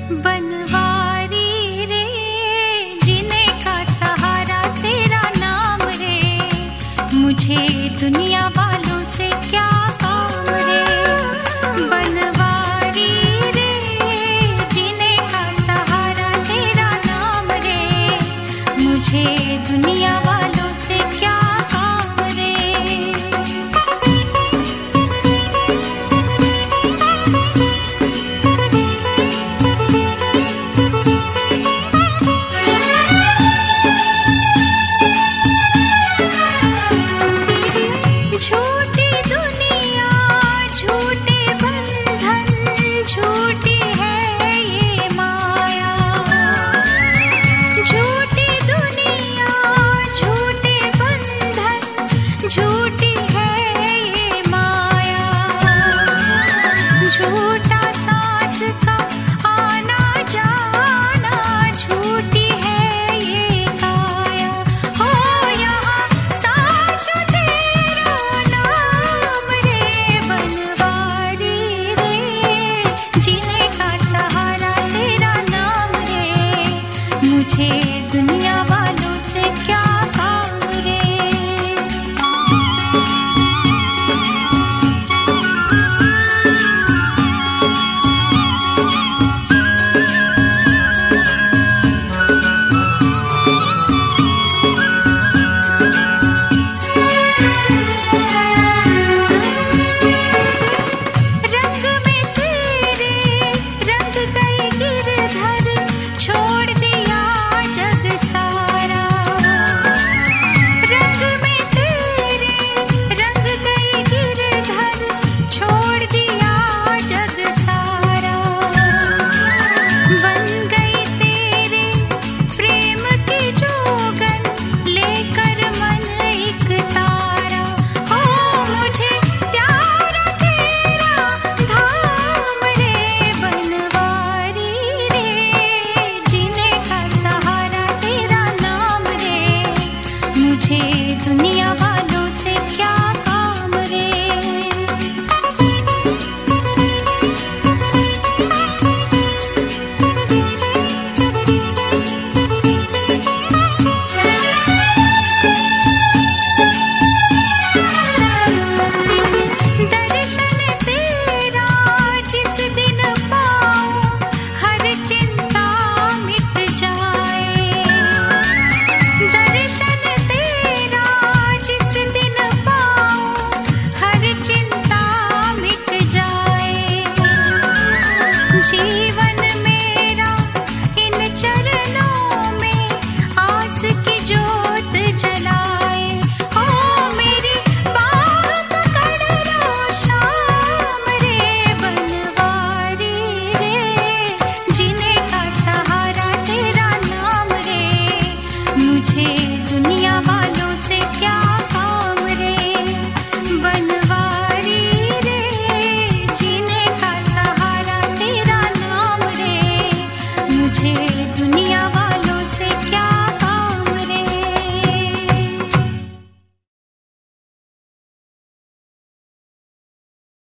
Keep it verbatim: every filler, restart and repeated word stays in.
बनवारी रे, जीने का सहारा तेरा नाम रे, मुझे दुनिया वालों से क्या काम रे। बनवारी रे, जीने का सहारा तेरा नाम रे, मुझे दुनिया वालों से क्या काम रे। झूठी दुनिया, झूठे बंधन, झूठी है ये माया। झूठी दुनिया, झूठे बंधन, झूठी है ये माया। झूठा सांस का आना जाना, झूठी है ये काया। हो यहाँ साँच तेरा नाम रे, बनवारी रे, जीने का सहारा तेरा नाम रे, मुझे दुनिया वालों से क्या काम रे। रंग में तेरे रंग गई गिरधर, छोड़ दिया जग सारा। रंग में तेरे रंग गई गिरधर, छोड़ दिया जग सारा। बन गई तेरे प्रेम की जोगन, लेकर मन एक तारा। हो मुझे प्यारा तेरा धाम रे, बनवारी रे, जीने का सहारा तेरा नाम रे, मुझे दुनिया वालों से क्या काम रे। दर्शन तेरा जिस दिन पाऊं, हर चिंता मिट जाए। दर्शन तेरा जिस दिन पाऊं, हर चिंता मिट जाए। जीवन मेरा इन चरणों में आस की जोत जलाए। हो मेरी बात कर लो शाम रे, बनवारी रे, जीने का सहारा तेरा नाम रे, मुझे दुनिया वालों से क्या काम रे। बनवारी रे, जीने का सहारा तेरा नाम रे, मुझे